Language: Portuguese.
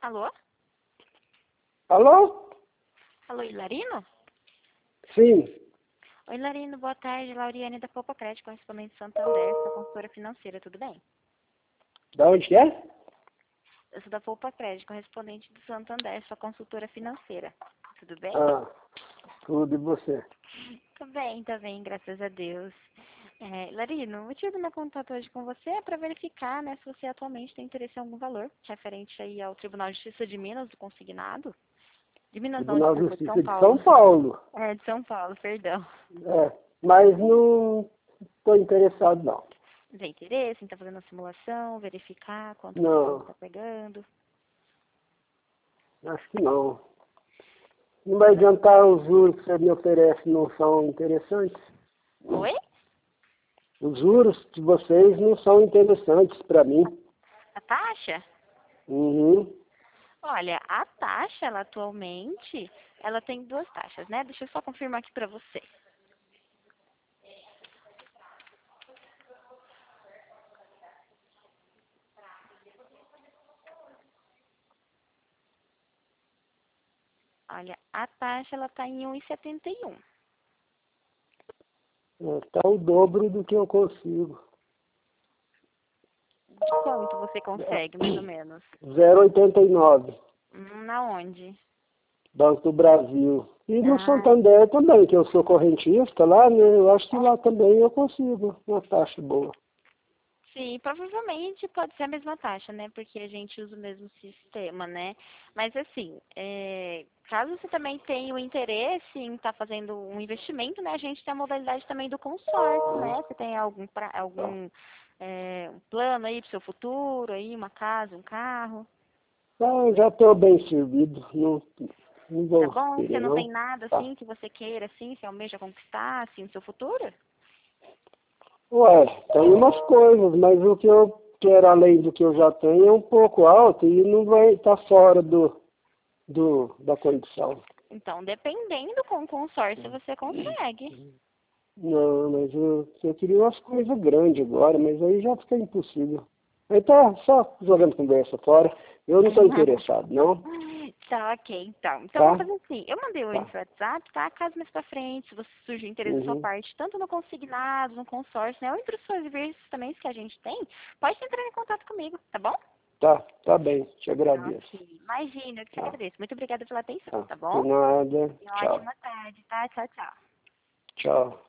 Alô? Alô? Alô, Hilarino? Sim. Oi, Hilarino, boa tarde. Lauriane da Poupa Crédito, correspondente de Santander, sua consultora financeira, tudo bem? Da onde que é? Eu sou da Poupa Crédito, correspondente do Santander, sua consultora financeira, tudo bem? Ah, tudo e você? Tá bem, graças a Deus. Hilarino, o motivo do meu contato hoje com você é para verificar, né, se você atualmente tem interesse em algum valor referente aí ao Tribunal de Justiça de Minas, do consignado. De Minas não, Tribunal de desculpa, de São Justiça de São Paulo. Paulo. É, de São Paulo, perdão. É, mas não estou interessado não. Não tem interesse em estar fazendo a simulação, verificar quanto você Não, está pegando? acho que não. Não vai adiantar, os juros que você me oferece não são interessantes. Oi? Os juros de vocês não são interessantes para mim. A taxa? Uhum. Olha, a taxa, ela atualmente, ela tem duas taxas, né? Deixa eu só confirmar aqui para você. Olha, a taxa, ela tá em 1,71. Tá o dobro do que eu consigo. Quanto você consegue, mais ou menos? 0,89. Na onde? Banco do Brasil. E no Ah, Santander também, que eu sou correntista lá, né? Eu acho que lá também eu consigo uma taxa boa. sim, provavelmente pode ser a mesma taxa, né? Porque a gente usa o mesmo sistema, né? Mas assim, caso você também tenha o interesse em estar fazendo um investimento, né? A gente tem a modalidade também do consórcio, né? Você tem algum plano aí para o seu futuro, aí, uma casa, um carro? Ah, eu já estou bem servido, não Tá vou bom? Você querer não tem não. nada Tá. assim que você queira, assim, você almeja conquistar, assim, no seu futuro? Ué, tem umas coisas, mas o que eu quero além do que eu já tenho é um pouco alto e não vai estar fora da condição. Então, dependendo com o consórcio, você consegue. Não, mas eu queria umas coisas grandes agora, mas aí já fica impossível. Aí tá só jogando conversa fora. Eu não estou interessado, não. Tá, ok, então. Então, vamos Tá? fazer assim. Eu mandei o Tá. link no WhatsApp, tá? Caso mais pra frente, se você surgir interesse da sua Uhum. parte, tanto no consignado, no consórcio, né? Ou entre os serviços também que a gente tem, pode entrar em contato comigo, tá bom? Tá bem. Te Tá, agradeço. ok. Imagina, eu que te Tá, agradeço. Muito obrigada pela atenção, tá. tá De bom? nada. E Tchau. ótima tarde, tá? Tchau, tchau. Tchau.